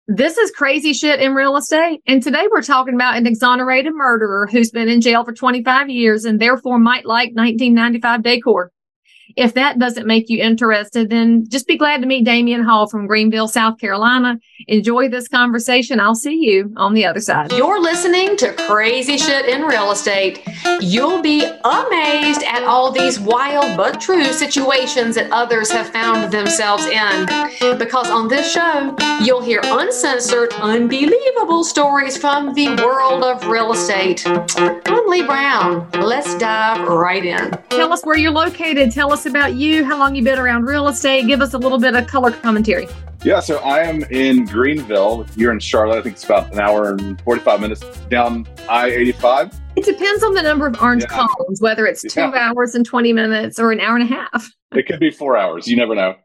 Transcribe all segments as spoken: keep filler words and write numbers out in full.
This is Crazy Shit in Real Estate. And today we're talking about an exonerated murderer who's been in jail for twenty-five years and therefore might like nineteen ninety-five decor. If that doesn't make you interested, then just be glad to meet Damian Hall from Greenville, South Carolina. Enjoy this conversation. I'll see you on the other side. You're listening to Crazy Shit in Real Estate. You'll be amazed at all these wild but true situations that others have found themselves in. Because on this show, you'll hear uncensored, unbelievable stories from the world of real estate. I'm Lee Brown. Let's dive right in. Tell us where you're located. Tell us about you, how long you've been around real estate. Give us a little bit of color commentary. Yeah, so I am in Greenville. You're in Charlotte. I think it's about an hour and forty-five minutes down I eighty-five. It depends on the number of orange yeah. cones, whether it's two yeah. hours and twenty minutes or an hour and a half. It could be four hours. You never know.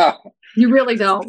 You really don't.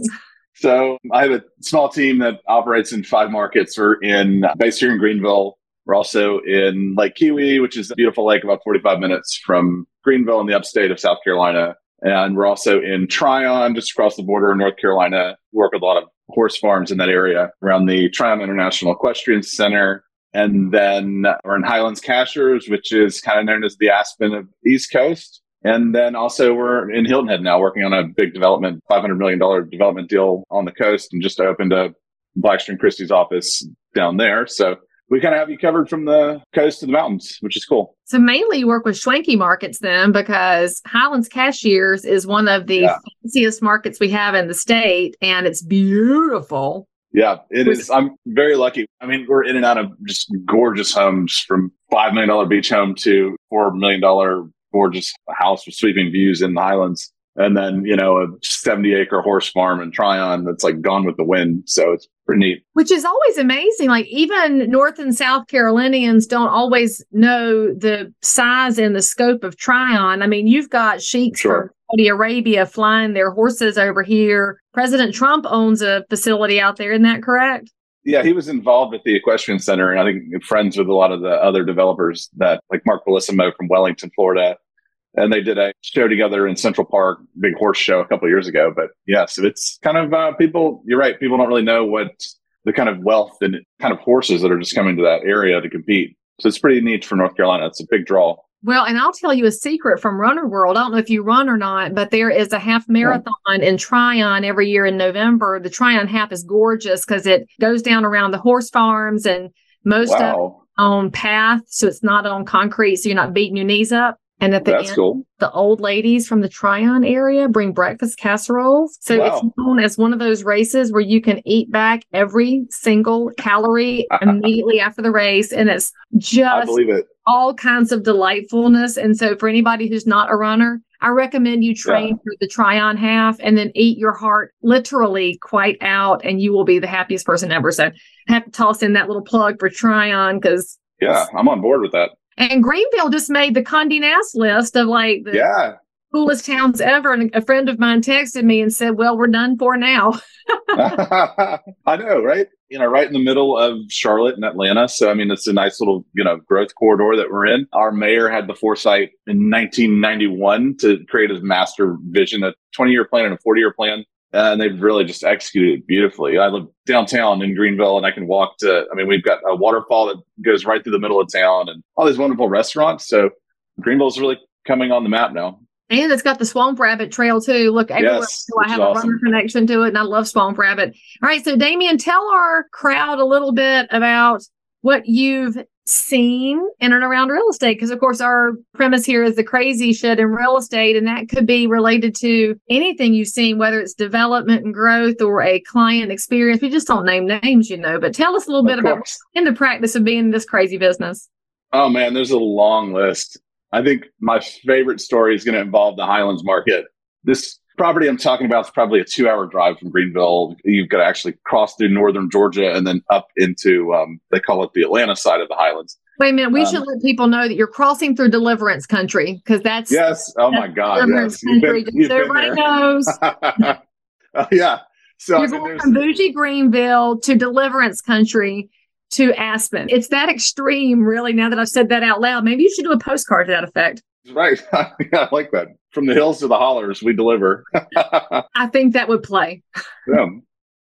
So I have a small team that operates in five markets. We're in based here in Greenville. We're also in Lake Keowee, which is a beautiful lake about forty-five minutes from Greenville in the upstate of South Carolina. And we're also in Tryon, just across the border in North Carolina. We work with a lot of horse farms in that area around the Tryon International Equestrian Center. And then we're in Highlands Cashers, which is kind of known as the Aspen of the East Coast. And then also we're in Hilton Head now, working on a big development, five hundred million dollars development deal on the coast, and just opened a Blackstone Christie's office down there. So we kind of have you covered from the coast to the mountains, which is cool. So mainly you work with Schwenke markets then, because Highlands Cashiers is one of the yeah. fanciest markets we have in the state, and it's beautiful. Yeah, it is. I'm very lucky. I mean, we're in and out of just gorgeous homes, from five million dollars beach home to four million dollars gorgeous house with sweeping views in the Highlands. And then, you know, a seventy acre horse farm in Tryon that's like gone with the wind. So it's pretty neat. Which is always amazing. Like even North and South Carolinians don't always know the size and the scope of Tryon. I mean, you've got sheiks sure. from Saudi Arabia flying their horses over here. President Trump owns a facility out there. Isn't that correct? Yeah, he was involved at the Equestrian Center, and I think friends with a lot of the other developers, that like Mark Bellissimo from Wellington, Florida. And they did a show together in Central Park, big horse show a couple of years ago. But yes, it's kind of uh, people, you're right. People don't really know what the kind of wealth and kind of horses that are just coming to that area to compete. So it's pretty neat for North Carolina. It's a big draw. Well, and I'll tell you a secret from Runner World. I don't know if you run or not, but there is a half marathon yeah. in Tryon every year in November. The Tryon half is gorgeous because it goes down around the horse farms, and most wow. of it on path. So it's not on concrete. So you're not beating your knees up. And at the That's end, cool. the old ladies from the Tryon area bring breakfast casseroles. So wow. it's known as one of those races where you can eat back every single calorie immediately after the race. And it's just I believe it. all kinds of delightfulness. And so for anybody who's not a runner, I recommend you train yeah. for the Tryon half and then eat your heart literally quite out, and you will be the happiest person ever. So I have to toss in that little plug for Tryon because yeah, I'm on board with that. And Greenville just made the Condé Nast list of like the yeah. coolest towns ever. And a friend of mine texted me and said, well, we're done for now. I know, right? You know, right in the middle of Charlotte and Atlanta. So, I mean, it's a nice little, you know, growth corridor that we're in. Our mayor had the foresight in nineteen ninety-one to create a master vision, a twenty year plan and a forty year plan. And they've really just executed it beautifully. I live downtown in Greenville, and I can walk to, I mean, we've got a waterfall that goes right through the middle of town and all these wonderful restaurants. So Greenville's really coming on the map now. And it's got the Swamp Rabbit Trail, too. Look, everywhere yes, so I have awesome. a runner connection to it, and I love Swamp Rabbit. All right, so Damian, tell our crowd a little bit about what you've seen in and around real estate, because of course our premise here is the crazy shit in real estate, and that could be related to anything you've seen, whether it's development and growth or a client experience. We just don't name names, you know, but tell us a little bit about in the practice of being in this crazy business. Oh man, there's a long list. I think my favorite story is going to involve the Highlands market. This property I'm talking about is probably a two hour drive from Greenville. You've got to actually cross through northern Georgia and then up into, um, they call it the Atlanta side of the Highlands. Wait a minute. We um, should let people know that you're crossing through Deliverance Country, because that's. Yes. Oh my God. Deliverance Yes. Country. Been, just so everybody knows. uh, yeah. So you're I mean, going from bougie Greenville to Deliverance Country to Aspen. It's that extreme, really, now that I've said that out loud. Maybe you should do a postcard to that effect. Right. Yeah, I like that. From the hills to the hollers, we deliver. I think that would play. Yeah.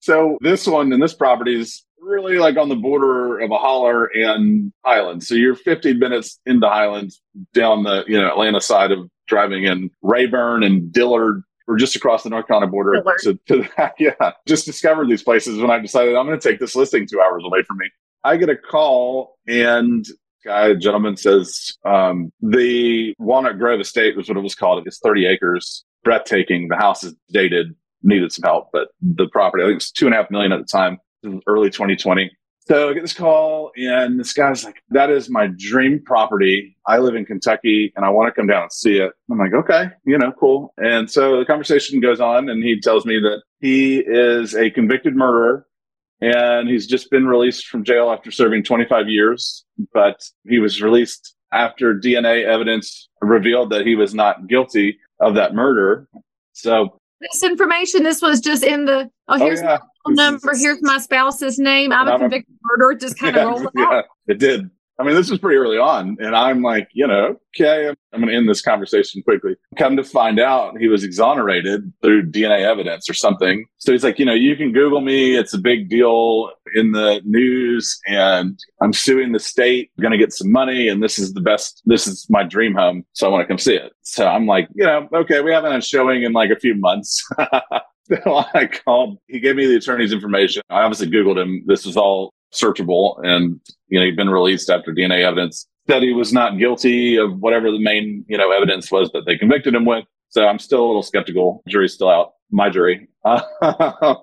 So this one and this property is really like on the border of a holler and Highlands. So you're fifteen minutes into Highlands down the, you know, Atlanta side of driving in. Rayburn and Dillard were just across the North Carolina border. So to that, yeah, just discovered these places when I decided I'm going to take this listing two hours away from me. I get a call and guy, a gentleman says, um, the Walnut Grove estate was what it was called. It's thirty acres, breathtaking. The house is dated, needed some help, but the property, I think it was two and a half million at the time, early twenty twenty. So I get this call and this guy's like, that is my dream property. I live in Kentucky and I want to come down and see it. I'm like, okay, you know, cool. And so the conversation goes on and he tells me that he is a convicted murderer and he's just been released from jail after serving twenty-five years. But he was released after D N A evidence revealed that he was not guilty of that murder. So this information, this was just in the, oh, here's oh, yeah. my number, here's my spouse's name. I'm a convicted murderer. Just kind of yeah, rolled it yeah, out. It did. I mean, this was pretty early on. And I'm like, you know, okay, I'm going to end this conversation quickly. Come to find out he was exonerated through D N A evidence or something. So he's like, you know, you can Google me. It's a big deal in the news and I'm suing the state, going to get some money. And this is the best, this is my dream home. So I want to come see it. So I'm like, you know, okay, we haven't had a showing in like a few months. So I called, he gave me the attorney's information. I obviously Googled him. This was all searchable and, you know, he'd been released after D N A evidence that he was not guilty of whatever the main, you know, evidence was that they convicted him with. So I'm still a little skeptical. Jury's still out. My jury. Uh,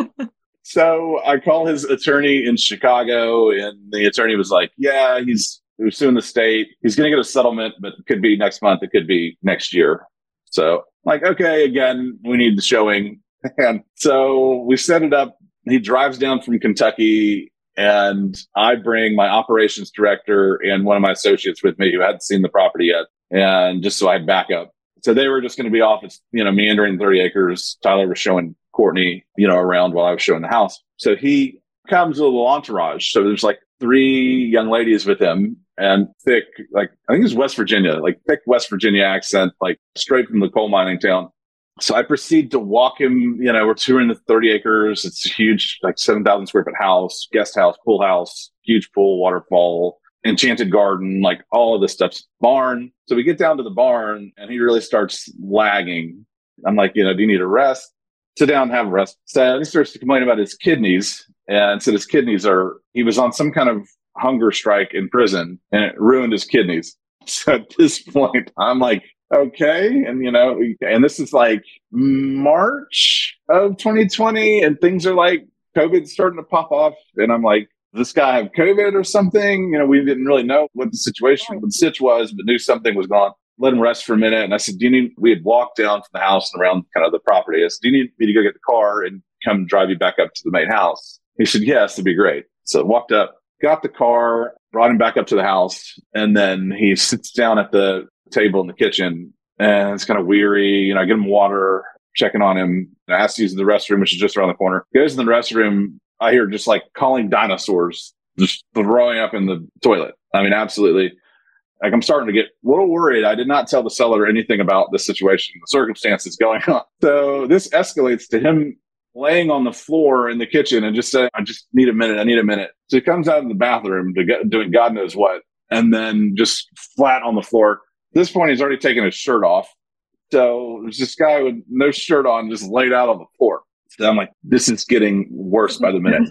so I call his attorney in Chicago and the attorney was like, yeah, he's, he was suing the state. He's going to get a settlement, but it could be next month. It could be next year. So like, okay, again, we need the showing. And so we set it up. He drives down from Kentucky and I bring my operations director and one of my associates with me who hadn't seen the property yet. And just so I had backup. So they were just going to be off, you know, meandering thirty acres. Tyler was showing Courtney, you know, around while I was showing the house. So he comes with a little entourage. So there's like three young ladies with him and thick, like, I think it's West Virginia, like thick West Virginia accent, like straight from the coal mining town. So I proceed to walk him, you know, we're touring the thirty acres. It's a huge, like seven thousand square foot house, guest house, pool house, huge pool, waterfall, enchanted garden, like all of this stuff's barn. So we get down to the barn and he really starts lagging. I'm like, you know, do you need a rest? Sit down and have a rest. So he starts to complain about his kidneys and said his kidneys are, he was on some kind of hunger strike in prison and it ruined his kidneys. So at this point, I'm like, okay. And, you know, and this is like March of twenty twenty and things are like COVID's starting to pop off. And I'm like, does this guy have COVID or something? You know, we didn't really know what the situation, what the sitch was, but knew something was going on. Let him rest for a minute. And I said, do you need, we had walked down from the house and around kind of the property. I said, do you need me to go get the car and come drive you back up to the main house? He said, yes, it'd be great. So I walked up, got the car, brought him back up to the house. And then he sits down at the table in the kitchen and it's kind of weary. You know, I get him water, checking on him. I asked to use the restroom, which is just around the corner. He goes in the restroom. I hear just like calling dinosaurs, just throwing up in the toilet. I mean, absolutely. Like I'm starting to get a little worried. I did not tell the seller anything about this situation, the circumstances going on. So this escalates to him laying on the floor in the kitchen and just saying, I just need a minute. I need a minute. So he comes out of the bathroom to get, doing God knows what, and then just flat on the floor. At this point, he's already taken his shirt off. So there's this guy with no shirt on, just laid out on the floor. So I'm like, this is getting worse by the minute.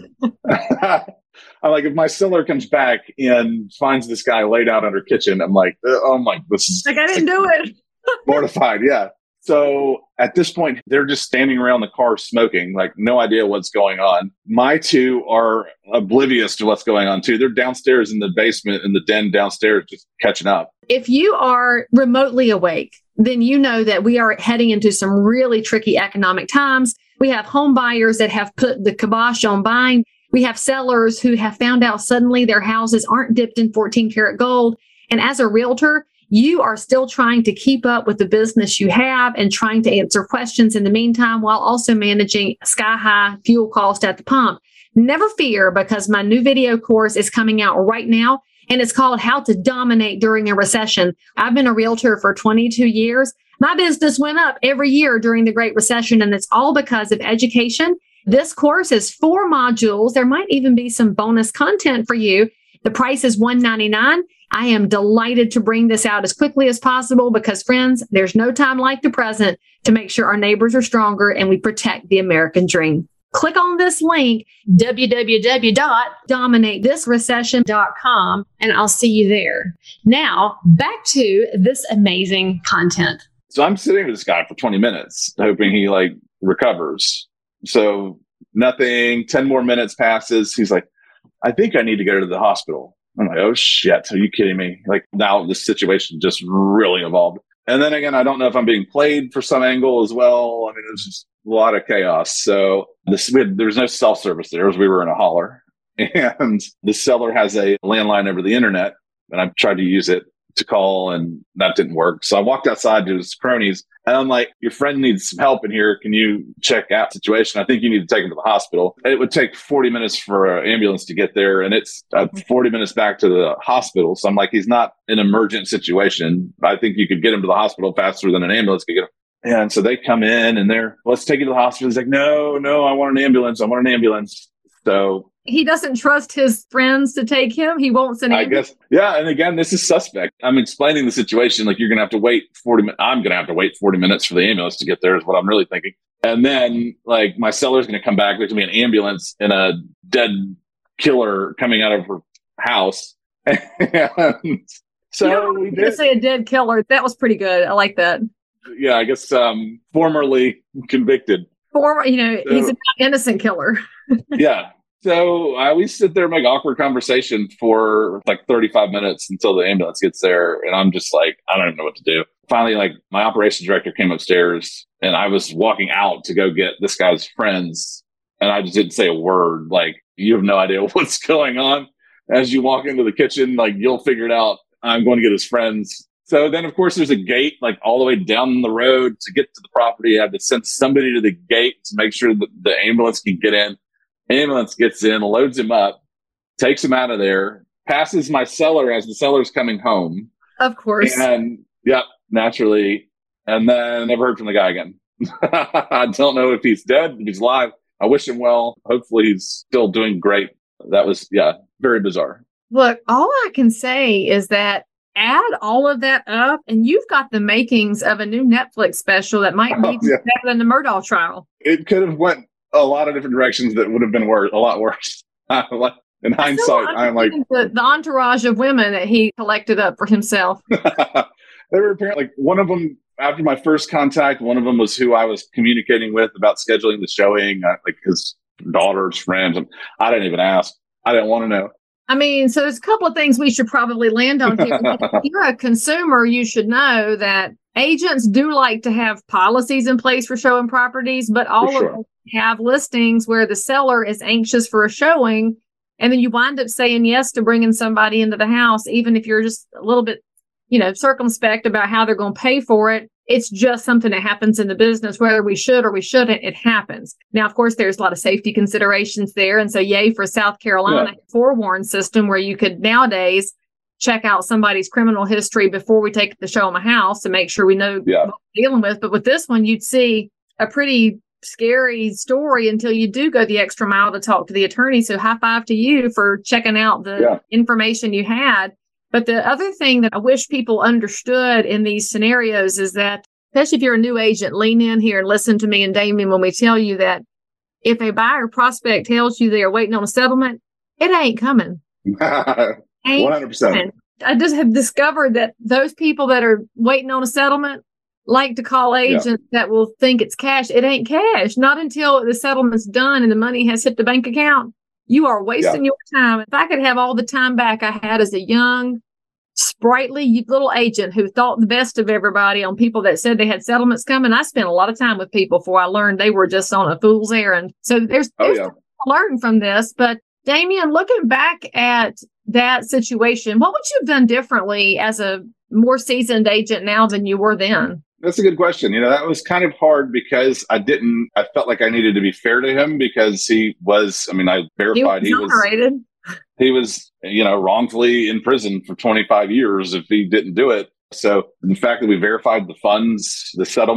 I'm like, if my seller comes back and finds this guy laid out under kitchen, I'm like, oh my, this is like, I didn't do it. Mortified. Yeah. So at this point, they're just standing around the car smoking, like no idea what's going on. My two are oblivious to what's going on too. They're downstairs in the basement in the den downstairs, just catching up. If you are remotely awake, then you know that we are heading into some really tricky economic times. We have home buyers that have put the kibosh on buying. We have sellers who have found out suddenly their houses aren't dipped in fourteen karat gold. And as a realtor, you are still trying to keep up with the business you have and trying to answer questions in the meantime, while also managing sky high fuel cost at the pump. Never fear, because my new video course is coming out right now, and it's called How to Dominate During a Recession. I've been a realtor for twenty-two years. My business went up every year during the Great Recession, and it's all because of education This course is four modules. There might even be some bonus content for you. The price is one hundred ninety-nine dollars. I am delighted to bring this out as quickly as possible because, friends, there's no time like the present to make sure our neighbors are stronger and we protect the American dream. Click on this link, w w w dot dominate this recession dot com, and I'll see you there. Now, back to this amazing content. So I'm sitting with this guy for twenty minutes, hoping he like recovers. So nothing, ten more minutes passes. He's like, I think I need to go to the hospital. I'm like, oh shit, are you kidding me? Like now this situation just really evolved. And then again, I don't know if I'm being played for some angle as well. I mean, there's just a lot of chaos. So this, we had, there was no self-service there as we were in a holler. And the seller has a landline over the internet, and I tried to use it to call, and that didn't work. So I walked outside to his cronies, and I'm like, your friend needs some help in here. Can you check out the situation? I think you need to take him to the hospital. It would take forty minutes for an ambulance to get there, and it's uh, forty minutes back to the hospital. So I'm like, he's not an emergent situation. I think you could get him to the hospital faster than an ambulance could get him. And so they come in, and they're, let's take you to the hospital. He's like, no, no, I want an ambulance. I want an ambulance. So he doesn't trust his friends to take him. He won't send. I guess, yeah. And again, this is suspect. I'm explaining the situation like you're going to have to wait forty minutes. I'm going to have to wait forty minutes for the ambulance to get there is what I'm really thinking. And then like my seller's going to come back. There's going to be an ambulance and a dead killer coming out of her house. And so you know, we did did say a dead killer. That was pretty good. I like that. Yeah, I guess um, formerly convicted. Former, you know, So- he's an innocent killer. Yeah. So I always sit there and make awkward conversation for like thirty-five minutes until the ambulance gets there. And I'm just like, I don't even know what to do. Finally, like my operations director came upstairs, and I was walking out to go get this guy's friends. And I just didn't say a word. Like, you have no idea what's going on. As you walk into the kitchen, like you'll figure it out. I'm going to get his friends. So then, of course, there's a gate like all the way down the road to get to the property. I had to send somebody to the gate to make sure that the ambulance can get in. Ambulance gets in, loads him up, takes him out of there, passes my seller as the seller's coming home. Of course. And yep, naturally. And then never heard from the guy again. I don't know if he's dead, if he's alive. I wish him well. Hopefully he's still doing great. That was, yeah, very bizarre. Look, all I can say is that add all of that up, and you've got the makings of a new Netflix special that might be Oh, yeah. better than the Murdaugh trial. It could have went a lot of different directions that would have been worse, a lot worse. In hindsight, I'm like, the, the entourage of women that he collected up for himself. they were apparently like one of them after my first contact. One of them was who I was communicating with about scheduling the showing, uh, like his daughter's friends. And I didn't even ask. I didn't want to know. I mean, so there's a couple of things we should probably land on here. If you're a consumer, you should know that agents do like to have policies in place for showing properties, but all For sure. of them have listings where the seller is anxious for a showing, and then you wind up saying yes to bringing somebody into the house, even if you're just a little bit, you know, circumspect about how they're going to pay for it. It's just something that happens in the business, whether we should or we shouldn't, it happens. Now, of course, there's a lot of safety considerations there. And so yay for South Carolina, Yeah. forewarn system where you could nowadays check out somebody's criminal history before we take the show them a house to make sure we know Yeah. what we're dealing with. But with this one, you'd see a pretty scary story until you do go the extra mile to talk to the attorney. So high five to you for checking out the Yeah. information you had. But the other thing that I wish people understood in these scenarios is that, especially if you're a new agent, lean in here and listen to me and Damien when we tell you that if a buyer prospect tells you they are waiting on a settlement, it ain't coming. Ain't one hundred percent. coming. I just have discovered that those people that are waiting on a settlement like to call agents that will think it's cash. It ain't cash. Not until the settlement's done and the money has hit the bank account. You are wasting your time. If I could have all the time back I had as a young, sprightly little agent who thought the best of everybody on people that said they had settlements coming, I spent a lot of time with people before I learned they were just on a fool's errand. So there's, Oh, there's yeah. to learn from this. But Damien, looking back at that situation, what would you have done differently as a more seasoned agent now than you were then? That's a good question. You know, that was kind of hard because I didn't, I felt like I needed to be fair to him because he was, I mean, I verified He was exonerated. he was, you know, wrongfully in prison for twenty-five years if he didn't do it. So the fact that we verified the funds, the settlement,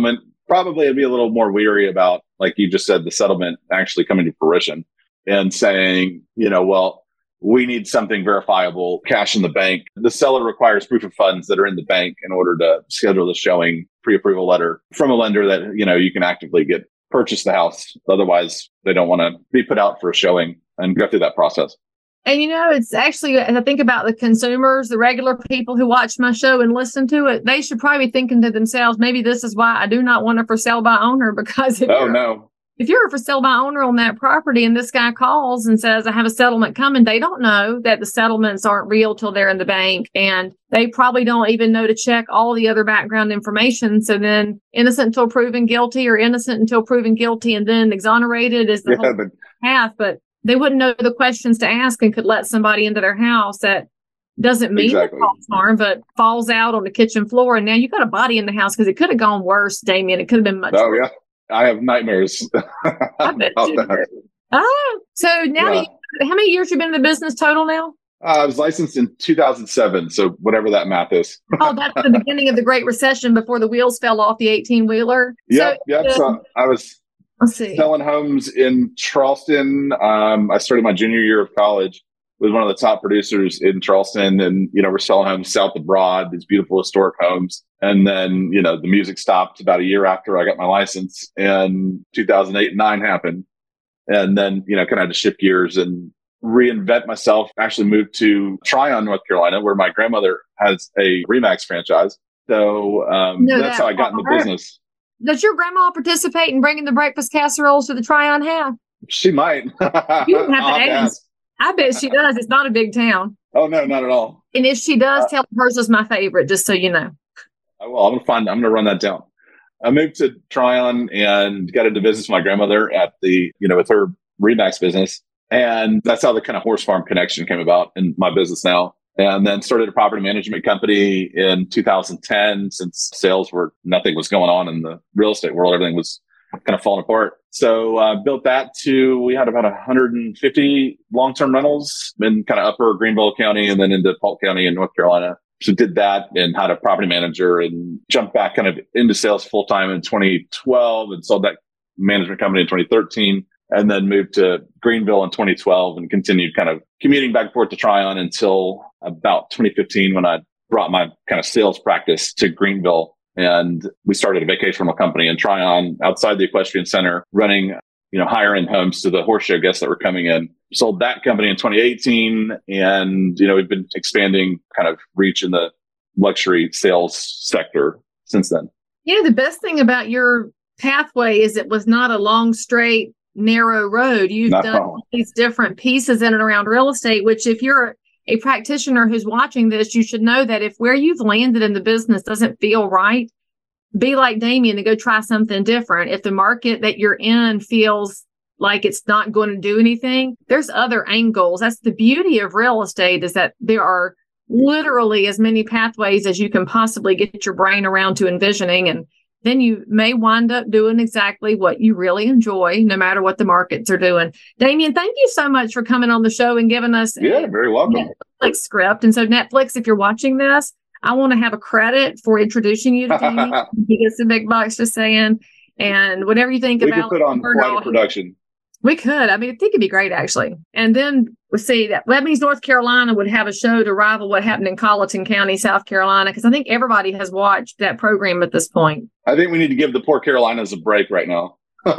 probably I'd be a little more weary about, like you just said, the settlement actually coming to fruition and saying, you know, well, we need something verifiable, cash in the bank. The seller requires proof of funds that are in the bank in order to schedule the showing, pre-approval letter from a lender that, you know, you can actively get purchase the house. Otherwise, they don't want to be put out for a showing and go through that process. And, you know, it's actually, as I think about the consumers, the regular people who watch my show and listen to it, they should probably be thinking to themselves, maybe this is why I do not want a for sale by owner, because if, oh, you're, no. if you're a for sale by owner on that property and this guy calls and says, I have a settlement coming, they don't know that the settlements aren't real till they're in the bank. And they probably don't even know to check all the other background information. So then innocent until proven guilty, or innocent until proven guilty and then exonerated is the yeah, whole but- path. But they wouldn't know the questions to ask and could let somebody into their house that doesn't mean exactly. false harm, but falls out on the kitchen floor. And now you got a body in the house, because it could have gone worse, Damien. It could have been much oh, worse. yeah. I have nightmares. I bet you do. Ah, so now Yeah. you, how many years you been in the business total now? Uh, I was licensed in two thousand seven. So whatever that math is. Oh, that's the beginning of the Great Recession before the wheels fell off the eighteen wheeler. Yep. So, Yep. uh, So I was let's see. selling homes in Charleston. Um, I started my junior year of college with one of the top producers in Charleston. And, you know, we're selling homes south of Broad, these beautiful historic homes. And then, you know, the music stopped about a year after I got my license, and two thousand eight and nine happened. And then, you know, kind of had to shift gears and reinvent myself. Actually moved to Tryon, North Carolina, where my grandmother has a Remax franchise. So um, Know that's that how I got in the part. business. Does your grandma participate in bringing the breakfast casseroles to the Tryon Half? She might. You don't have to I'll ask. I bet she does. It's not a big town. Oh, no, not at all. And if she does, Uh, tell her hers is my favorite, just so you know. I will. I'm gonna find. I'm gonna run that down. I moved to Tryon and got into business with my grandmother at the, you know, with her Remax business, and that's how the kind of horse farm connection came about in my business now. And then started a property management company in two thousand ten, since sales were nothing was going on in the real estate world. Everything was kind of falling apart. So uh, built that to, we had about one hundred fifty long-term rentals in kind of upper Greenville County and then into Polk County in North Carolina. So did that and had a property manager, and jumped back kind of into sales full time in twenty twelve and sold that management company in twenty thirteen, and then moved to Greenville in twenty twelve and continued kind of commuting back and forth to Tryon until about twenty fifteen, when I brought my kind of sales practice to Greenville. And we started a vacation rental company in Tryon outside the Equestrian Center, running, you know, higher end homes to the horse show guests that were coming in. Sold that company in twenty eighteen. And, you know, we've been expanding kind of reach in the luxury sales sector since then. You know, the best thing about your pathway is it was not a long, straight, narrow road. You've No. done all these different pieces in and around real estate, which if you're a practitioner who's watching this, you should know that if where you've landed in the business doesn't feel right, be like Damien and go try something different. If the market that you're in feels like it's not going to do anything, there's other angles. That's the beauty of real estate, is that there are literally as many pathways as you can possibly get your brain around to envisioning. And then you may wind up doing exactly what you really enjoy, no matter what the markets are doing. Damien, thank you so much for coming on the show and giving us Yeah, a very welcome. Netflix script. And so Netflix, if you're watching this, I want to have a credit for introducing you to Damien. He gets the big bucks just saying. And whatever you think We about could put on Bird quite a Dog, production. we could. I mean, I think it'd be great, actually. And then we see that that means North Carolina would have a show to rival what happened in Colleton County, South Carolina, because I think everybody has watched that program at this point. I think we need to give the poor Carolinas a break right now.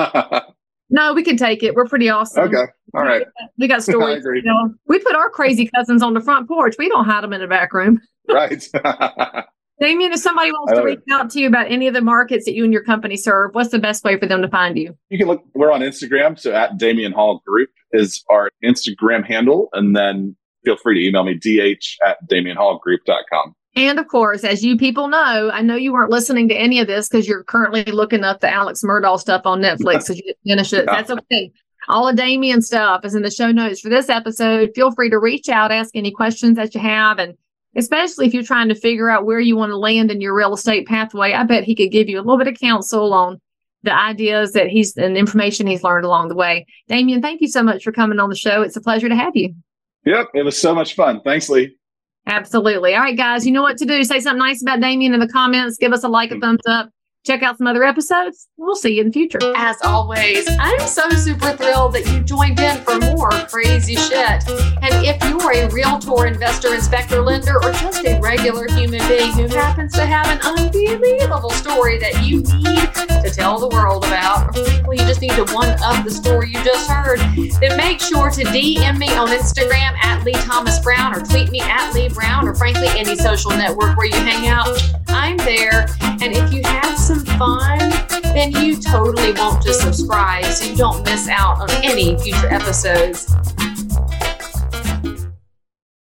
No, we can take it. We're pretty awesome. Okay. All right. We got stories. agree. You know, we put our crazy cousins on the front porch. We don't hide them in the back room. Right. Damien, if somebody wants I to love reach out to you about any of the markets that you and your company serve, what's the best way for them to find you? You can look, we're on Instagram. So at Damien Hall Group is our Instagram handle. And then feel free to email me, dh at damien hall group dot com. And of course, as you people know, I know you weren't listening to any of this because you're currently looking up the Alex Murdaugh stuff on Netflix because you didn't finish it. That's okay. All of Damien stuff is in the show notes for this episode. Feel free to reach out, ask any questions that you have. And especially if you're trying to figure out where you want to land in your real estate pathway, I bet he could give you a little bit of counsel on the ideas that he's and information he's learned along the way. Damien, thank you so much for coming on the show. It's a pleasure to have you. Yep. It was so much fun. Thanks, Lee. Absolutely. All right, guys, you know what to do. Say something nice about Damien in the comments. Give us a like, a thumbs up. check out some other episodes. We'll see you in the future. As always, I'm so super thrilled that you joined in for more crazy shit. And if you're a realtor, investor, inspector, lender, or just a regular human being who happens to have an unbelievable story that you need to tell the world about, or frankly, you just need to one-up the story you just heard, then make sure to D M me on Instagram at Lee Thomas Brown, or tweet me at Lee Brown, or frankly, any social network where you hang out. I'm there. And if you have some fun, then you totally won't just subscribe so you don't miss out on any future episodes.